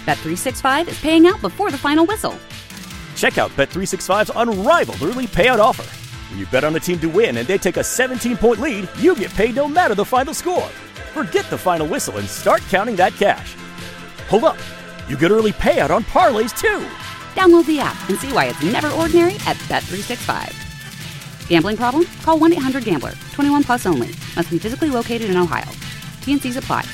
Bet365 is paying out before the final whistle. Check out Bet365's unrivaled early payout offer. When you bet on a team to win and they take a 17-point lead, you get paid no matter the final score. Forget the final whistle and start counting that cash. Hold up. You get early payout on parlays, too. Download the app and see why it's never ordinary at Bet365. Gambling problem? Call 1-800-GAMBLER. 21 plus only. Must be physically located in Ohio. T&Cs apply.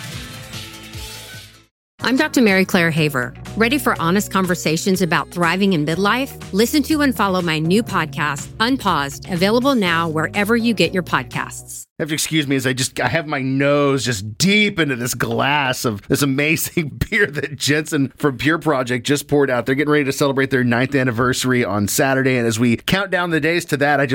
I'm Dr. Mary Claire Haver. Ready for honest conversations about thriving in midlife? Listen to and follow my new podcast, Unpaused, available now wherever you get your podcasts. You have to excuse me as I have my nose just deep into this glass of this amazing beer that Jensen from Pure Project just poured out. They're getting ready to celebrate their 9th anniversary on Saturday, and as we count down the days to that,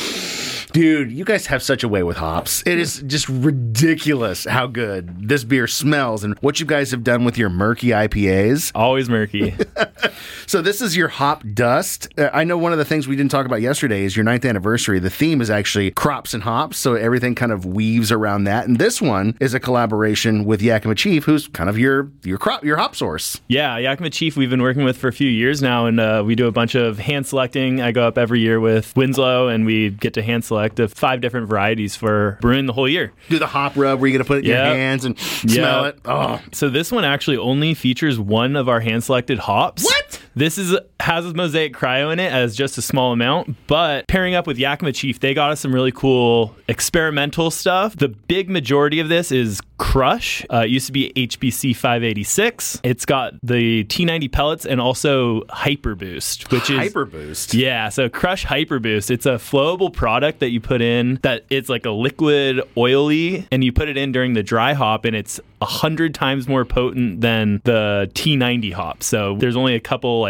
Dude, you guys have such a way with hops. It is just ridiculous how good this beer smells and what you guys have done with your murky IPAs. Always murky. So this is your hop dust. I know one of the things we didn't talk about yesterday is your 9th anniversary. The theme is actually crops and hops, so everything kind of weaves around that. And this one is a collaboration with Yakima Chief, who's kind of your hop source. Yeah, Yakima Chief we've been working with for a few years now, and we do a bunch of hand selecting. I go up every year with Winslow, and we get to hand select 5 different varieties for brewing the whole year. Do the hop rub where you're going to put it in your hands and smell it. Oh. So this one actually only features one of our hand-selected hops. What? This has a Mosaic Cryo in it as just a small amount, but pairing up with Yakima Chief, they got us some really cool experimental stuff. The big majority of this is Crush. It used to be HBC 586. It's got the T90 pellets and also Hyper Boost, which is... Hyper Boost? Yeah, so Crush Hyper Boost. It's a flowable product that you put in that it's like a liquid oily, and you put it in during the dry hop, and it's 100 times more potent than the T90 hop. So there's only a couple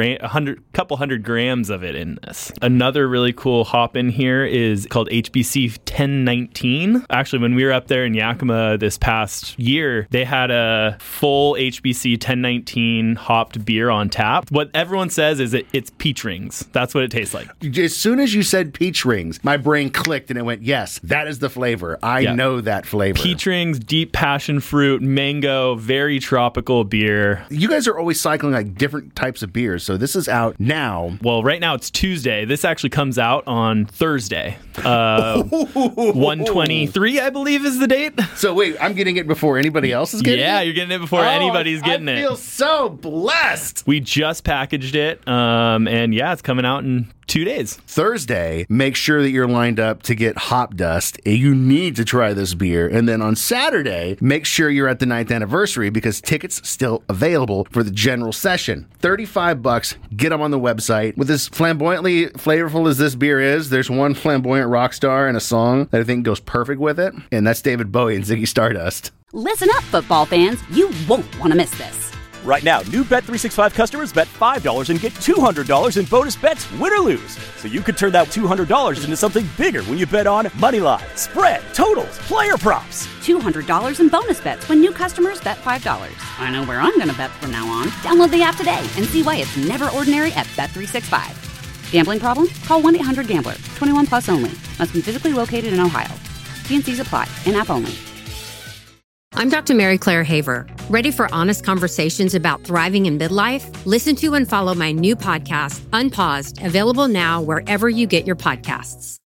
hundred grams of it in this. Another really cool hop in here is called HBC 1019. Actually, when we were up there in Yakima this past year, they had a full HBC 1019 hopped beer on tap. What everyone says is it's peach rings. That's what it tastes like. As soon as you said peach rings, my brain clicked and it went, yes, that is the flavor. I know that flavor. Peach rings, deep passion fruit, mango, very tropical beer. You guys are always cycling like different types of beers, so this is out now. Well, right now it's Tuesday. This actually comes out on Thursday. 1/23, I believe, is the date. So wait, I'm getting it before anybody else is getting it? Yeah, you're getting it before anybody's getting it. I feel so blessed. We just packaged it, and yeah, it's coming out in 2 days. Thursday, make sure that you're lined up to get Hop Dust. You need to try this beer. And then on Saturday, make sure you're at the 9th anniversary because tickets still available for the general session. $35. Get them on the website. With as flamboyantly flavorful as this beer is, there's one flamboyant rock star and a song that I think goes perfect with it, and that's David Bowie and Ziggy Stardust. Listen up, football fans. You won't want to miss this. Right now, new Bet365 customers bet $5 and get $200 in bonus bets, win or lose. So you could turn that $200 into something bigger when you bet on moneyline, spread, totals, player props. $200 in bonus bets when new customers bet $5. I know where I'm going to bet from now on. Download the app today and see why it's never ordinary at Bet365. Gambling problem? Call 1-800-GAMBLER. 21 plus only. Must be physically located in Ohio. T&Cs apply. In-app only. I'm Dr. Mary Claire Haver. Ready for honest conversations about thriving in midlife? Listen to and follow my new podcast, Unpaused, available now wherever you get your podcasts.